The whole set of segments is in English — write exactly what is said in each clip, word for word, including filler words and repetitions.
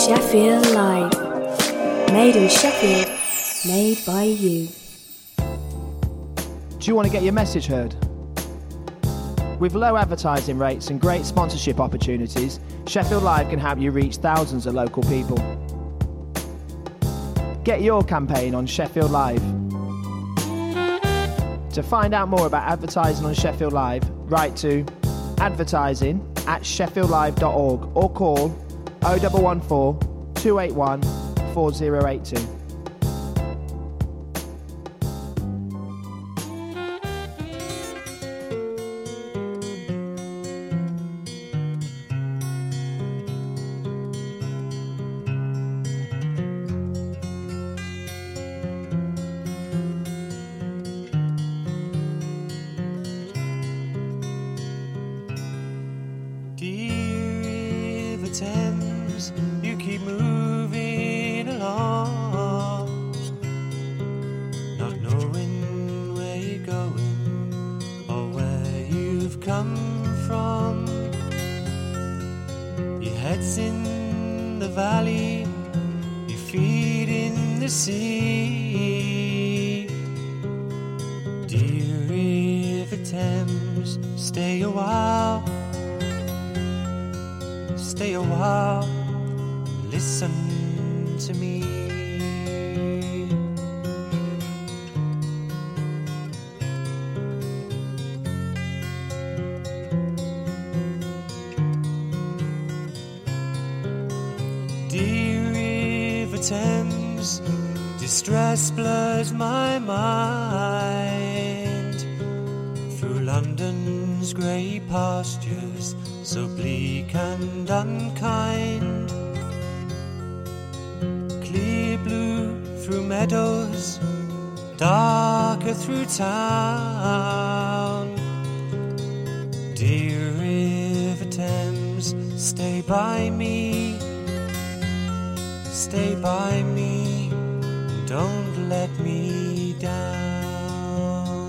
Sheffield Live. Made in Sheffield, made by you. Do you want to get your message heard? With low advertising rates and great sponsorship opportunities, Sheffield Live can help you reach thousands of local people. Get your campaign on Sheffield Live. To find out more about advertising on Sheffield Live, write to advertising at sheffield live dot org or call oh one one four, two eight one, four oh eight two. Distress blurs my mind through London's grey pastures, so bleak and unkind. Clear blue through meadows, darker through town. Dear River Thames, stay by me, stay by me. Don't let me down.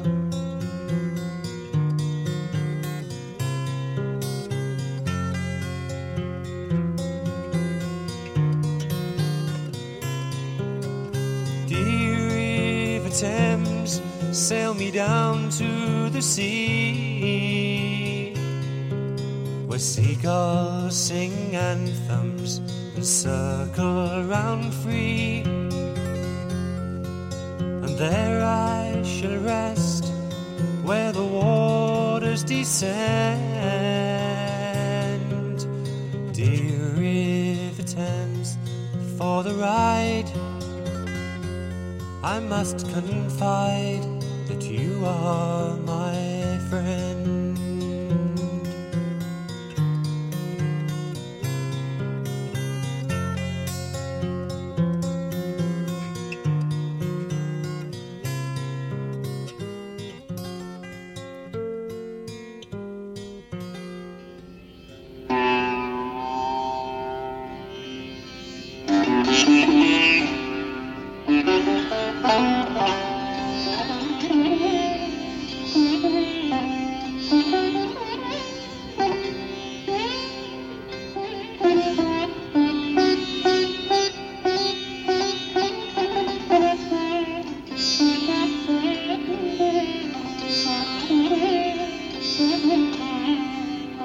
Dear River Thames, sail me down to the sea, where seagulls sing anthems and circle round free. There I shall rest, where the waters descend. Dear River Thames, for the ride I must confide that you are my friend.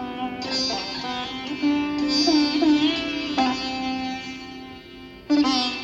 Mm-hmm.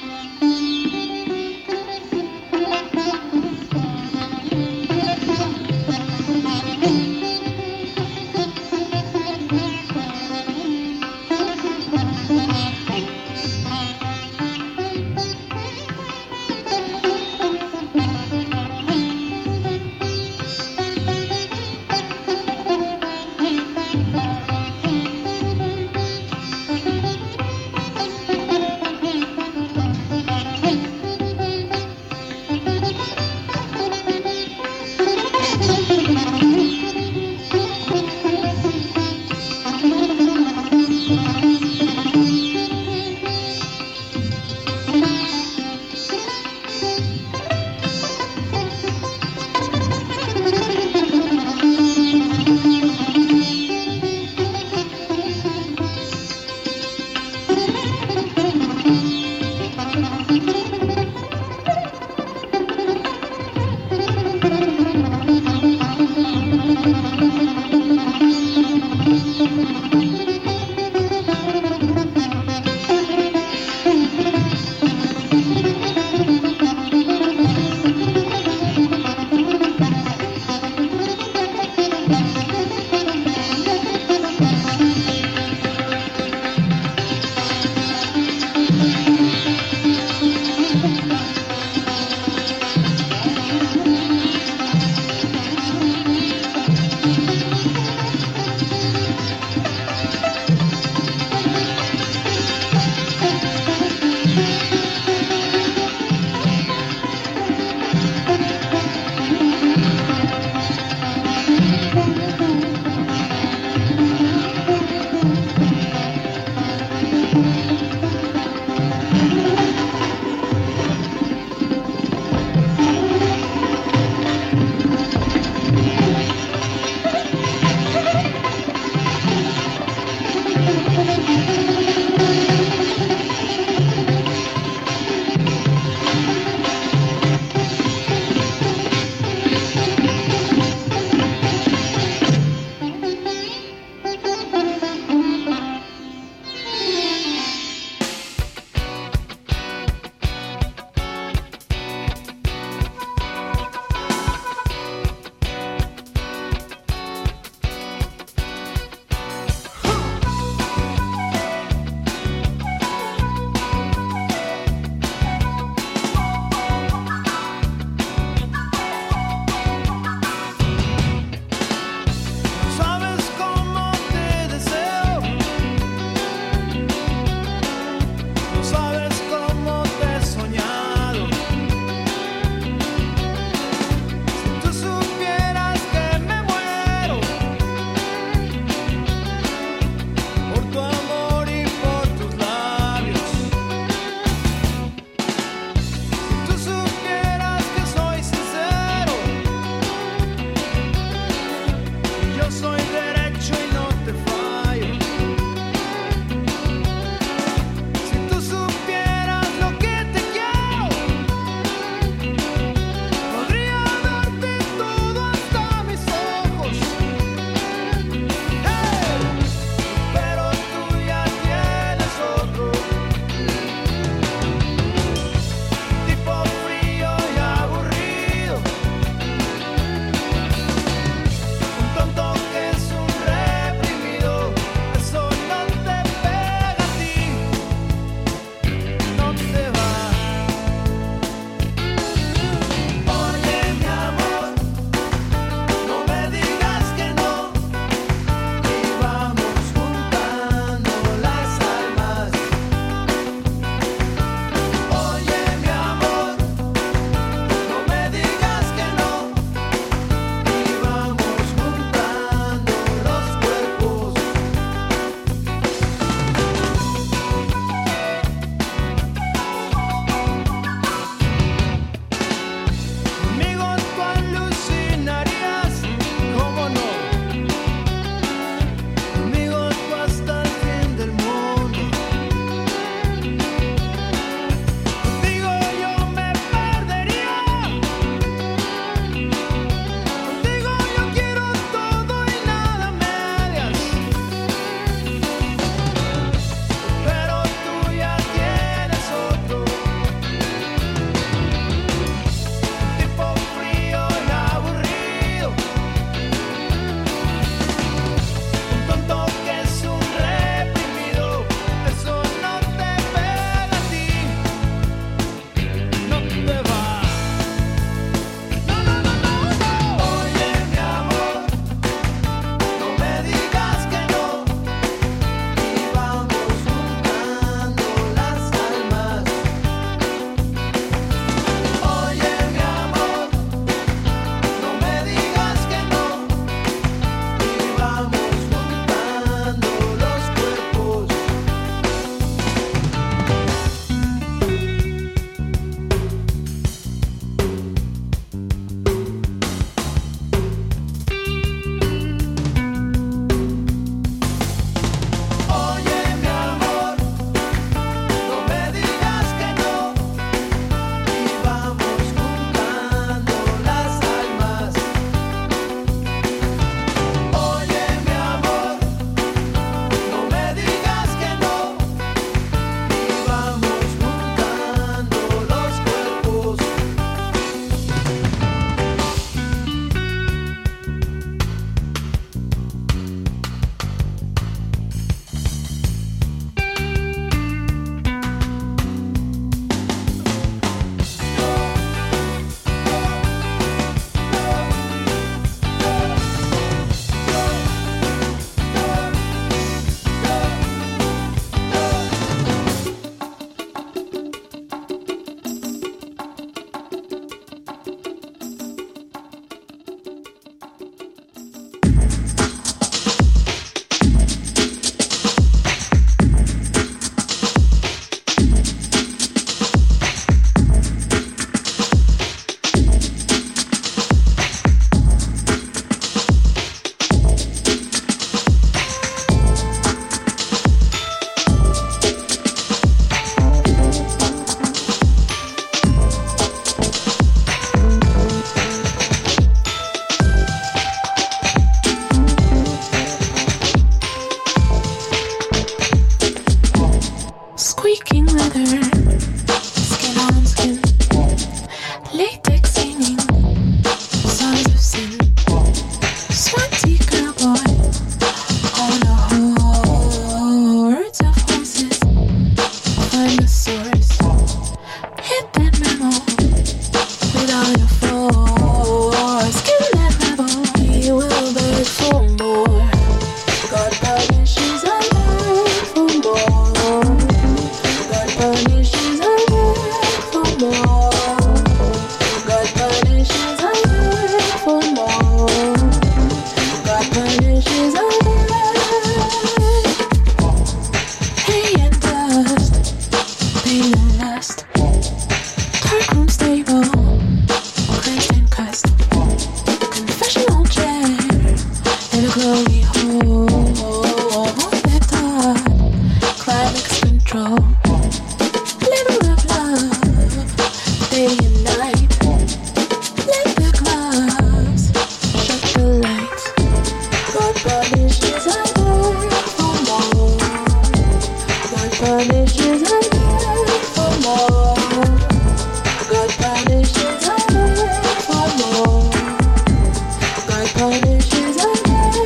Squeaking leather, skin on skin, latex singing, songs of sin, swanty cowboy, on a hordes of horses, find the source, hit that memo, without a force, kill that rebel, he will beg for more, God punishes a man for more. God punishes a man for more. God punishes a man for more. God punishes a man. Hay and dust, pain and lust. Dark room stable, crazed and cussed. Confessional chair and a glory hole. Left heart, climax control. Labor of love, day and night. Let the gloves shut the lights. God punishes a man for more. God punishes a man for more. God punishes a man for more. God punishes a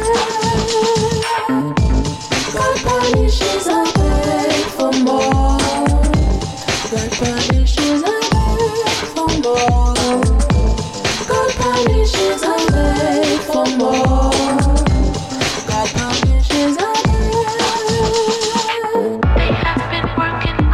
man. God punishes a man for more. God punishes a man for more. God punishes a man for more. God punishes a man. They have been working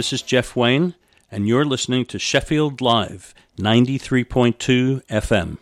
This is Jeff Wayne, and you're listening to Sheffield Live, ninety-three point two F M.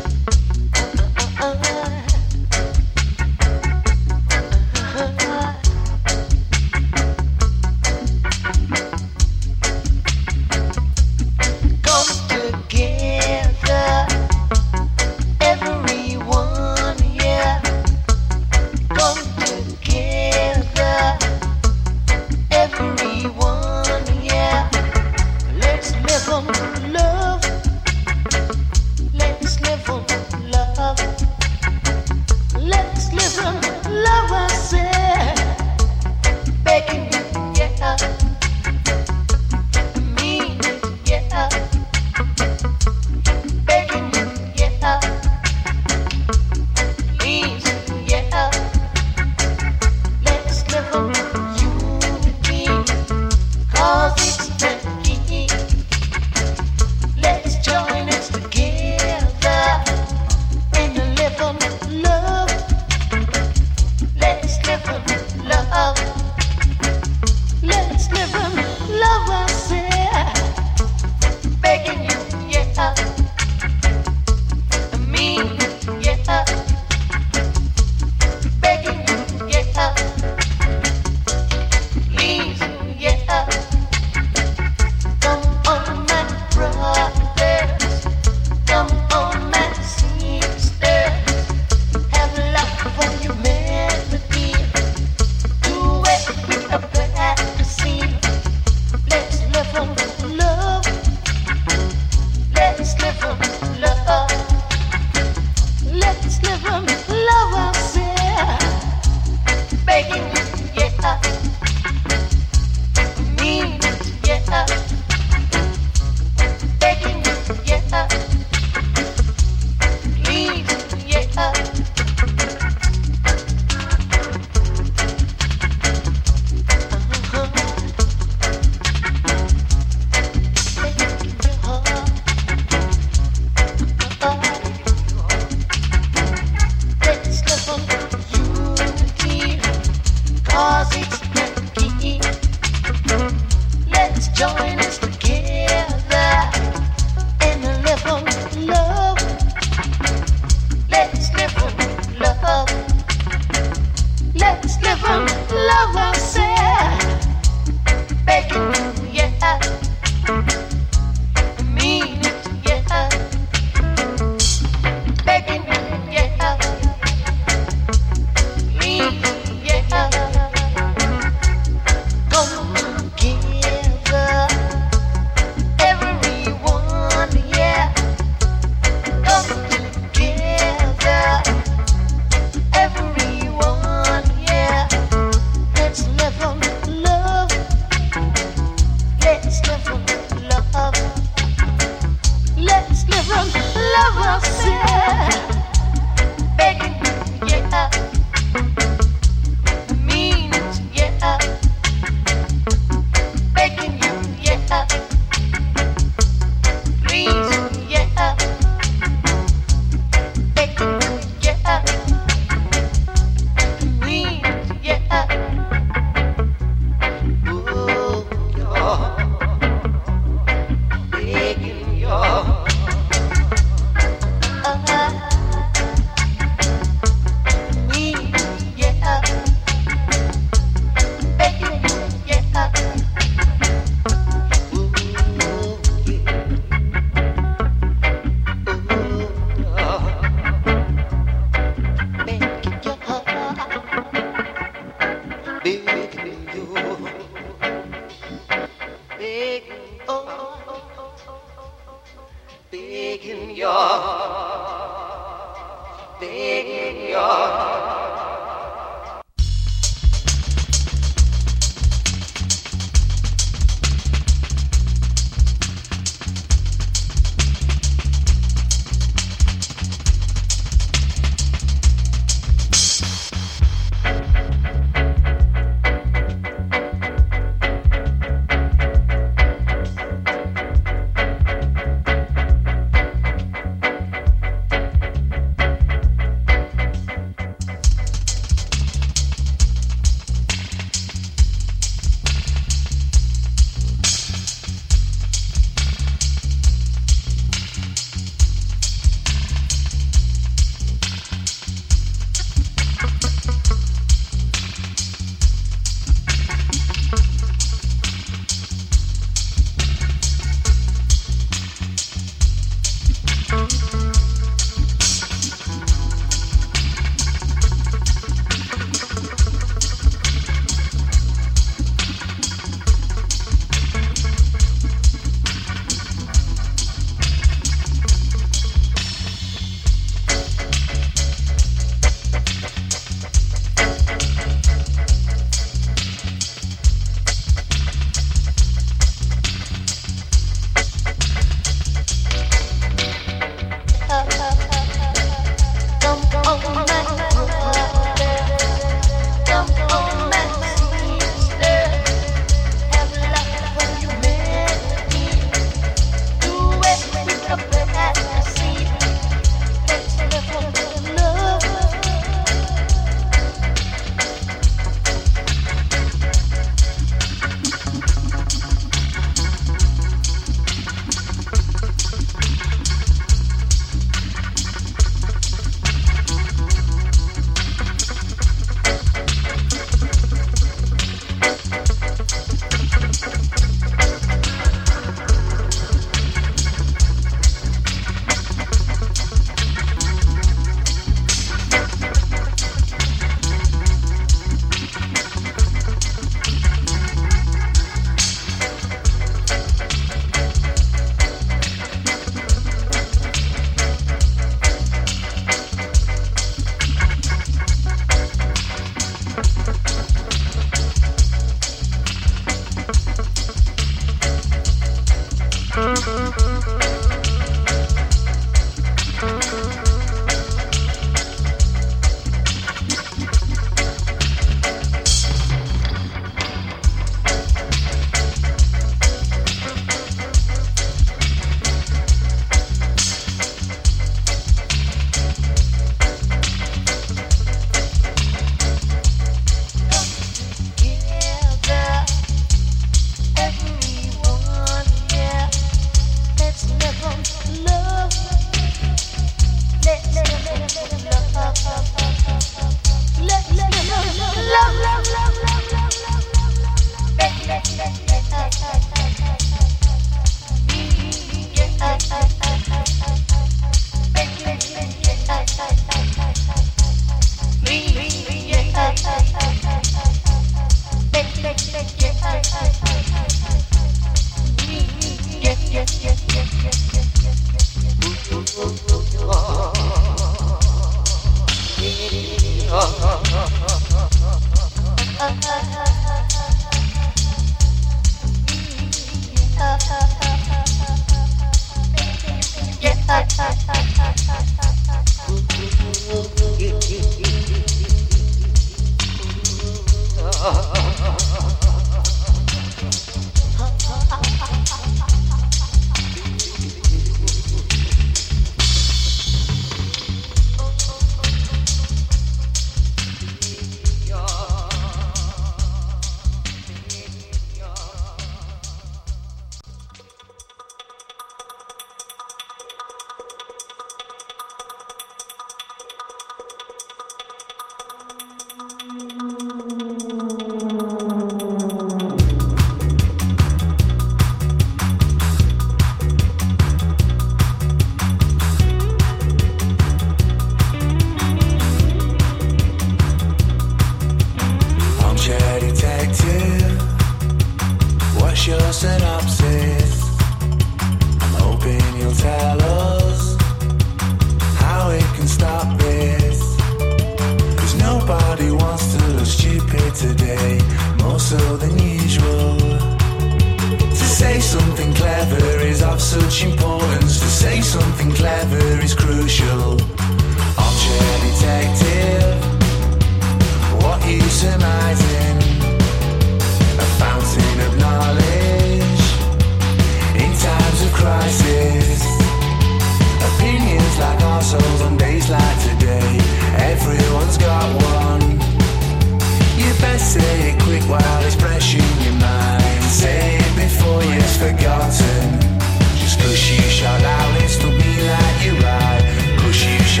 Just 'cause you shout out, it's not me that you ride. 'Cause you shout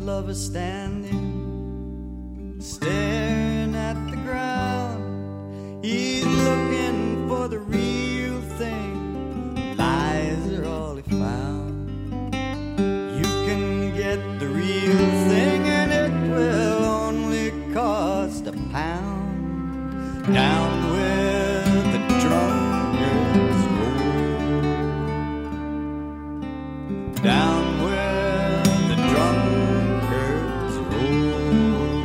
lover standing, staring at the ground. He's looking for the real thing. Lies are all he found. You can get the real thing and it will only cost a pound. Down where the drunkards roll. Down where the drunkards roll.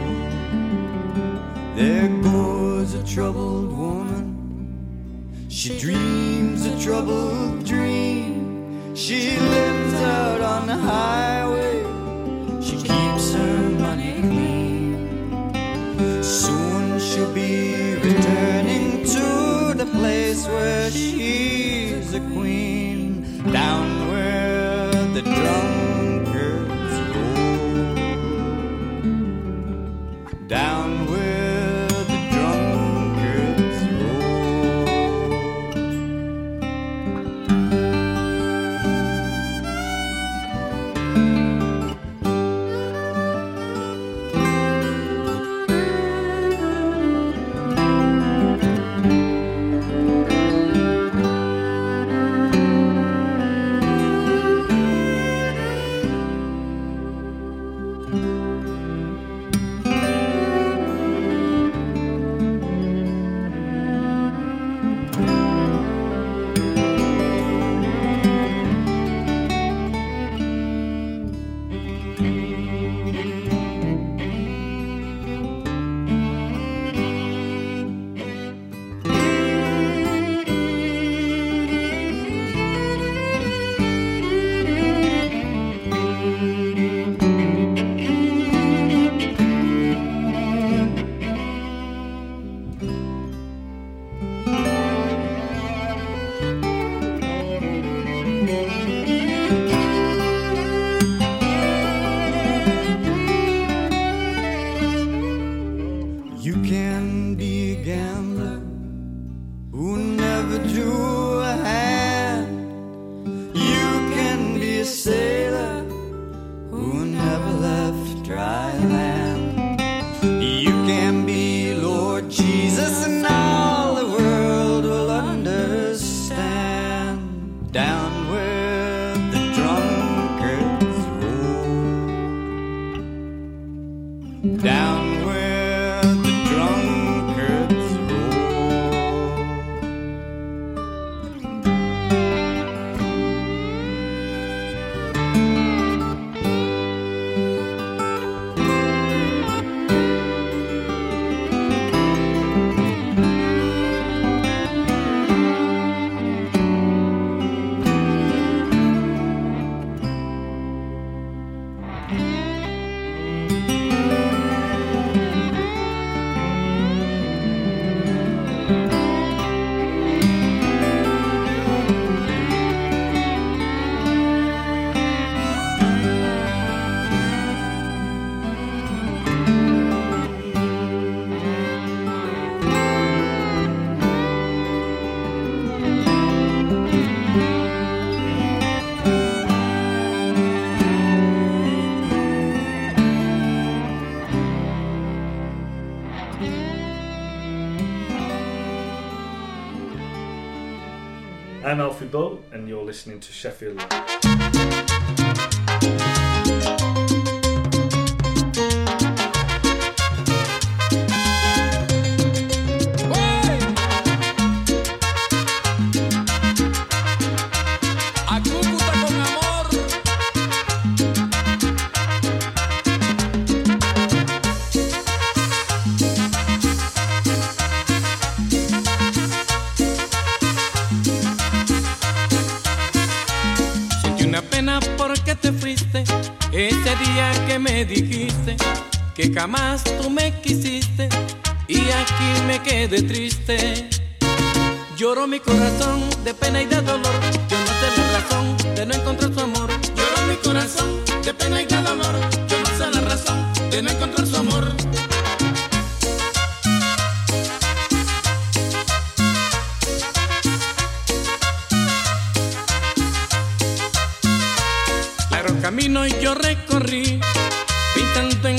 There goes a troubled woman. She dreams a troubled dream. She lives out on the highway. She keeps her money clean. Soon she'll be returning to the place where she's a queen. Down where the drunkards go. Down where the drunkards go. You can be a gambler who never drew a hand. You can be a sailor who never left dry land. You can be Lord Jesus and all the world will understand. Down where the drunkards roll. Down where the drunkards roll. I'm Alfie Boat, and you're listening to Sheffield Live. Ese día que me dijiste que jamás tú me quisiste y aquí me quedé triste. Lloró mi corazón de pena y de dolor. Yo no sé la razón de no encontrar su amor. Lloró mi corazón de pena y de dolor. Yo no sé la razón de no encontrar su amor. Largo camino yo recorrí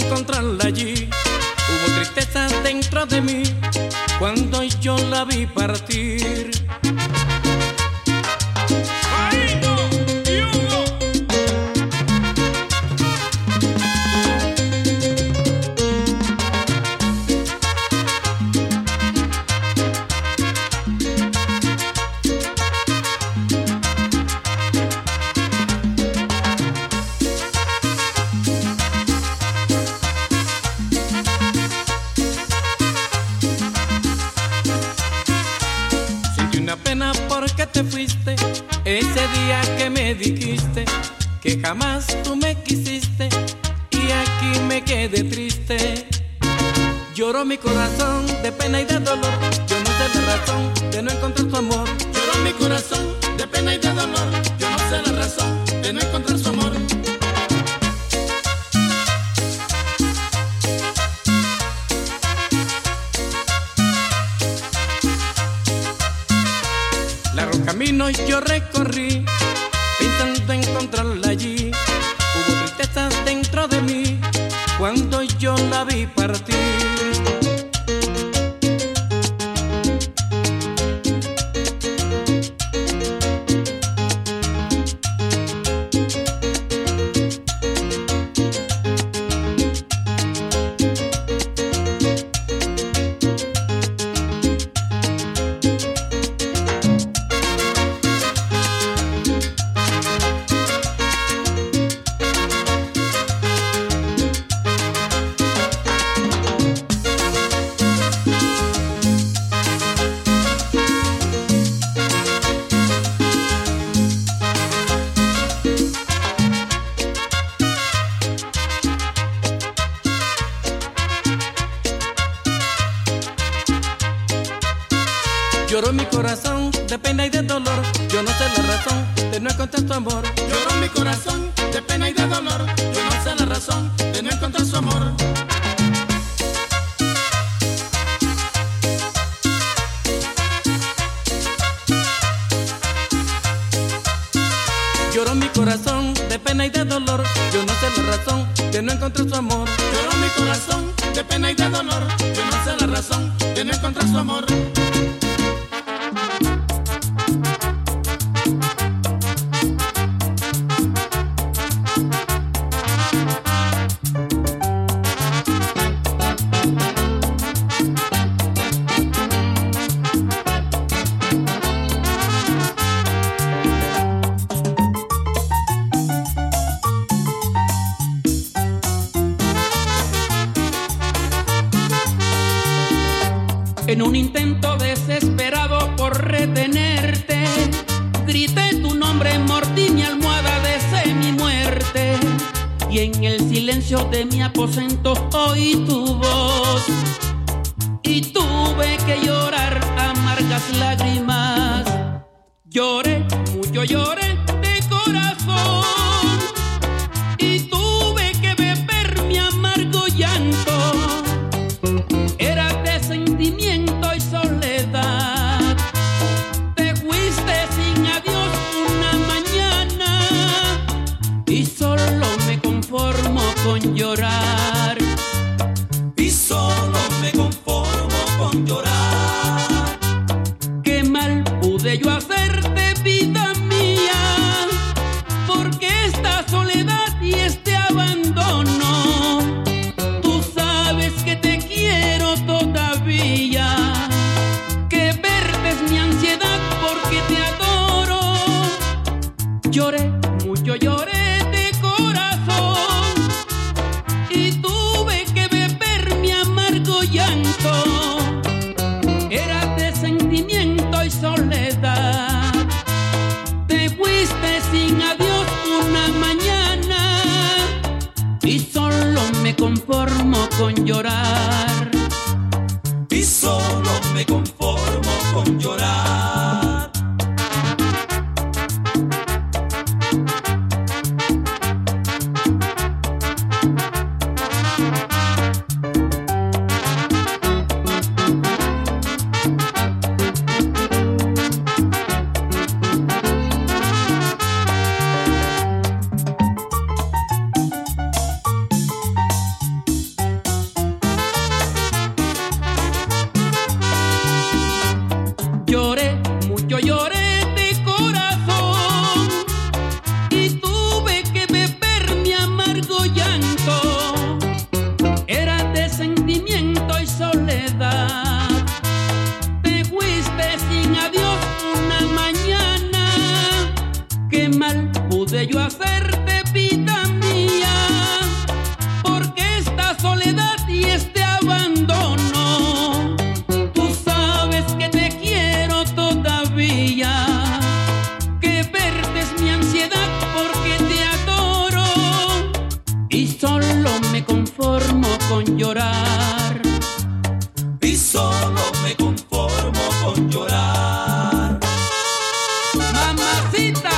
encontrarla allí. Hubo tristeza dentro de mí cuando yo la vi partir. Porque te fuiste ese día que me dijiste que jamás tú me quisiste y aquí me quedé triste. Lloró mi corazón de pena y de dolor, yo no sé la razón de no encontrar tu amor. Lloró mi corazón de pena y de dolor, yo no sé la razón de no encontrar su amor. Camino yo recorrí pensando encontrarla allí. Hubo tristezas dentro de mí cuando yo la vi partir. Lloró mi corazón de pena y de dolor, yo no sé la razón de no encontrar tu amor. Lloró mi corazón de pena y de dolor, yo no sé la razón de no encontrar su amor. Lloró mi corazón de pena y de dolor, yo no sé la razón de no encontrar su amor. Lloró mi corazón de pena y de dolor, yo no sé la razón de no encontrar su amor. En un intento desesperado por retenerte, grité tu nombre, mordí mi almohada, deseé mi muerte. Y en el silencio de mi aposento oí tu voz y tuve que llorar amargas lágrimas. Lloré, mucho lloré de corazón y tuve que beber mi amargo llanto. Era de sentimiento y soledad. Te fuiste sin adiós una mañana y solo me conformo con llorar. Y solo me conformo con llorar. Qué mal pude yo hacerte, vida mía, porque esta soledad y este abandono. Tú sabes que te quiero todavía, que verte es mi ansiedad porque te adoro. Lloré, mucho lloré de corazón y tuve que beber mi amargo llanto. Era de sentimiento y soledad. Te fuiste sin adiós una mañana y solo me conformo con llorar. Y solo me conformo con llorar. con llorar. Y solo me conformo con llorar. Mamacita.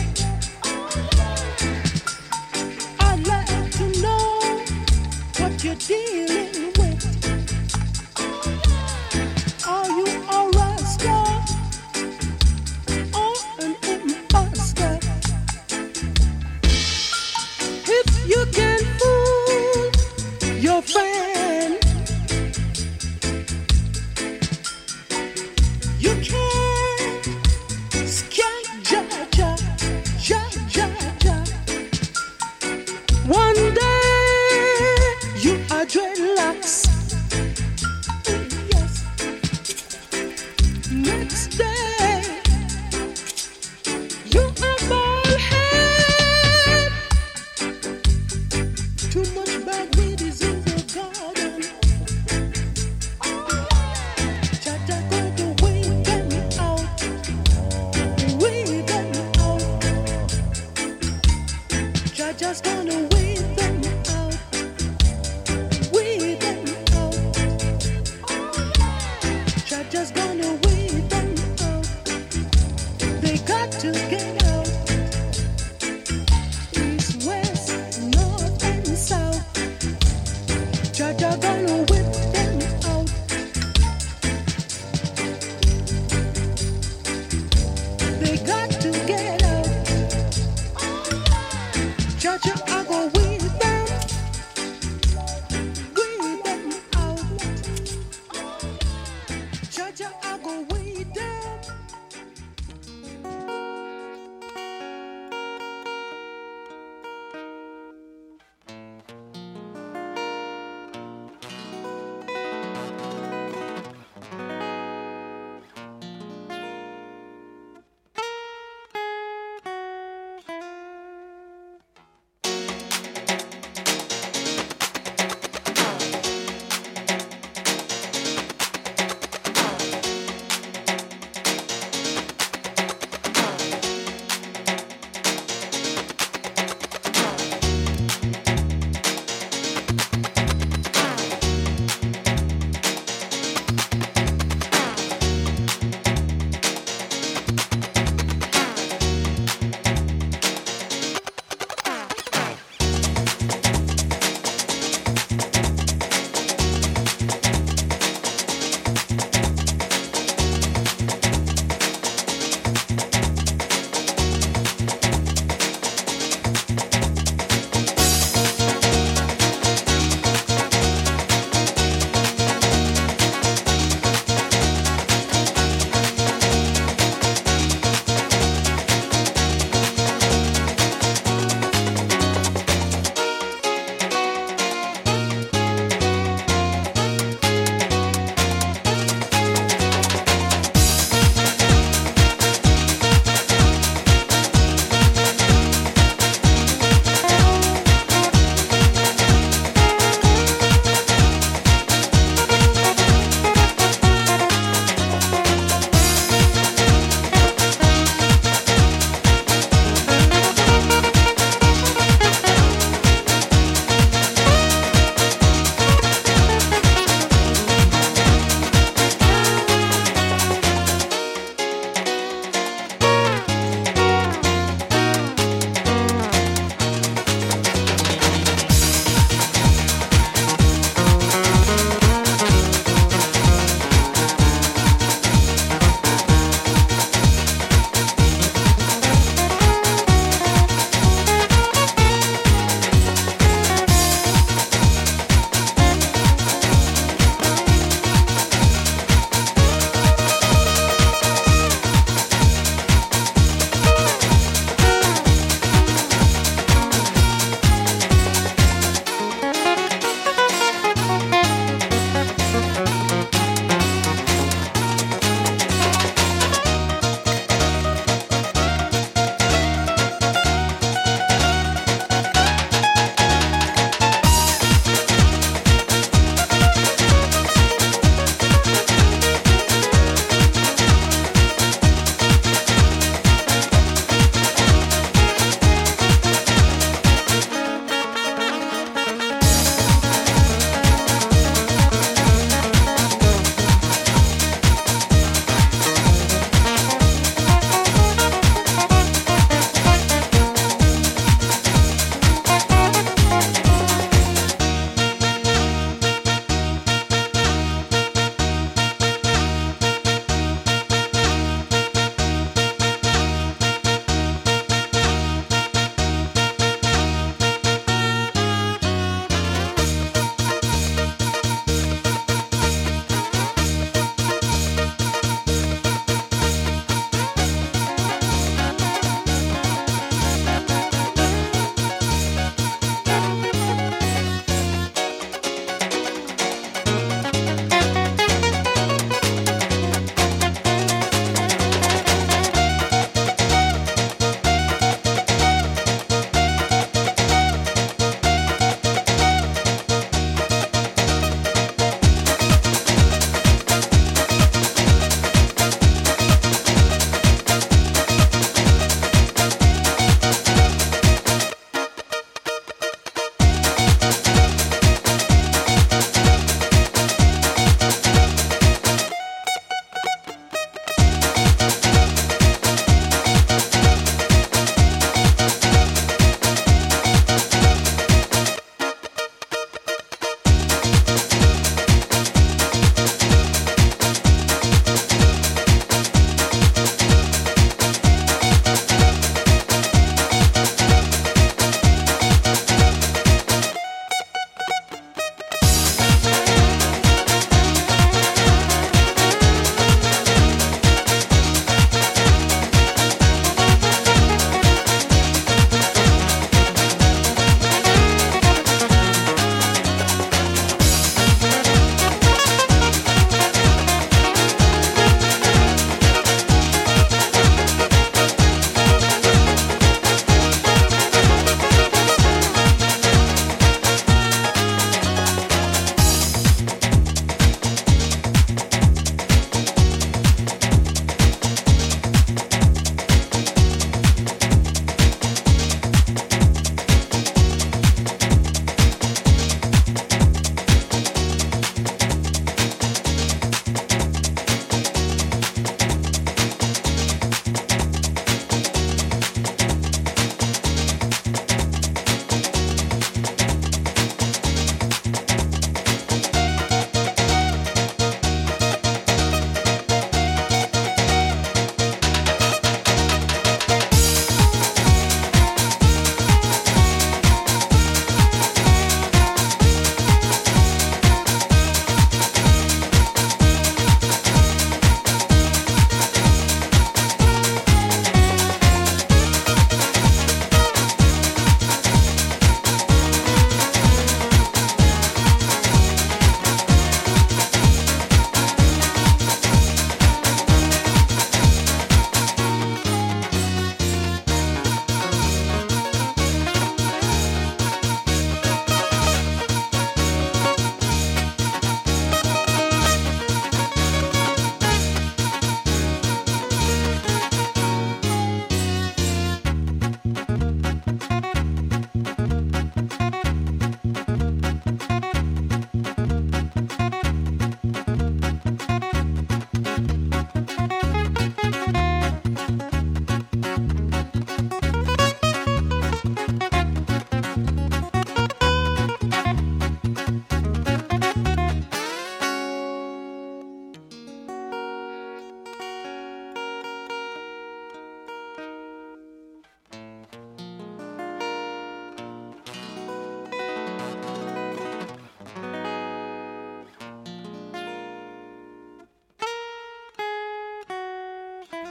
What you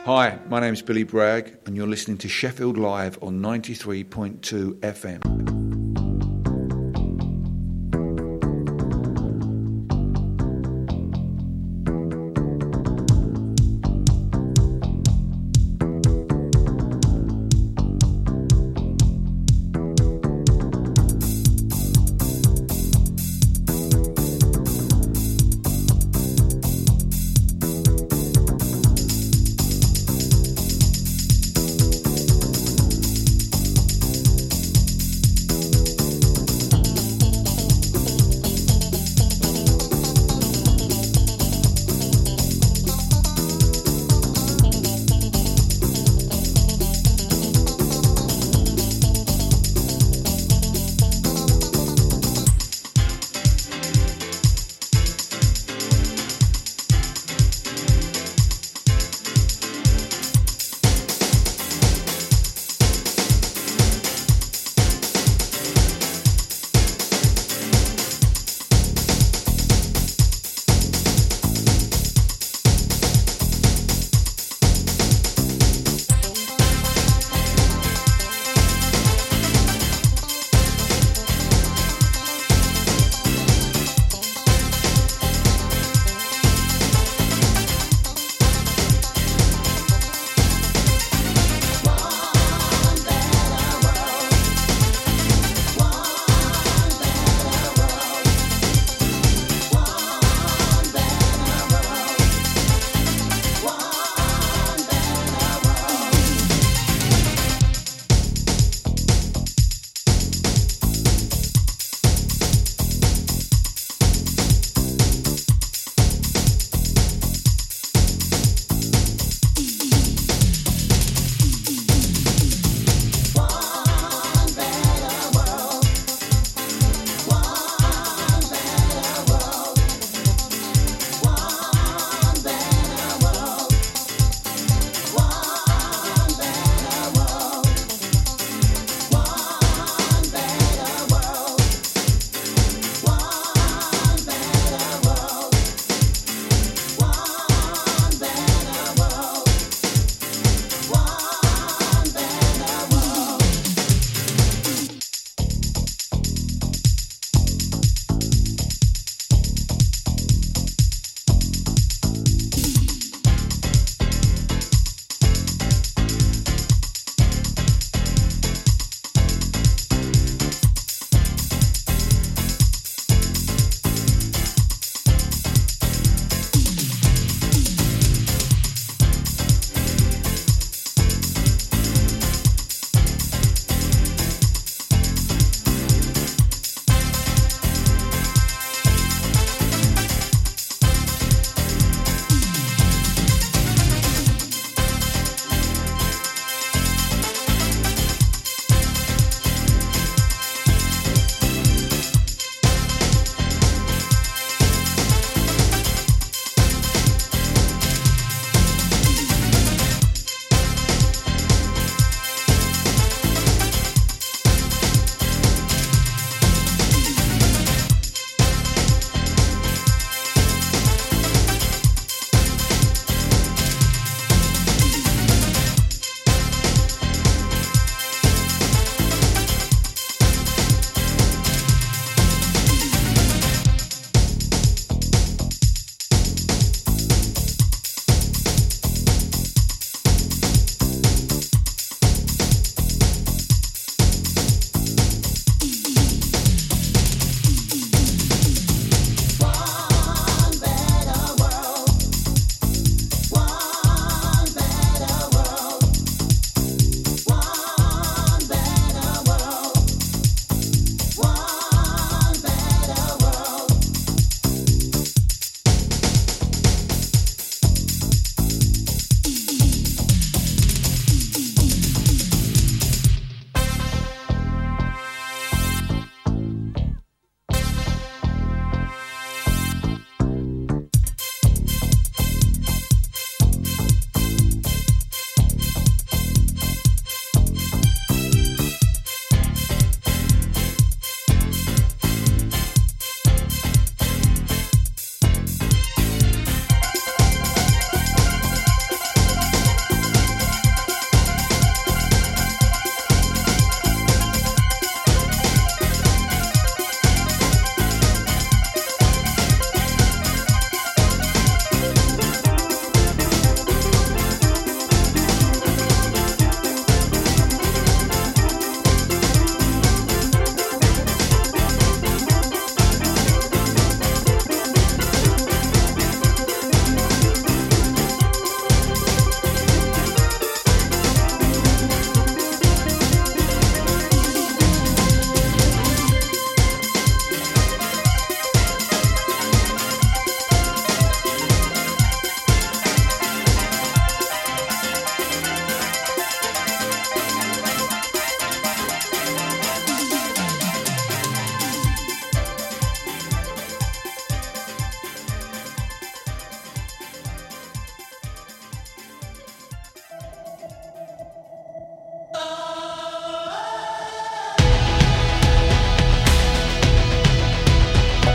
Hi, my name's Billy Bragg, and you're listening to Sheffield Live on ninety-three point two F M.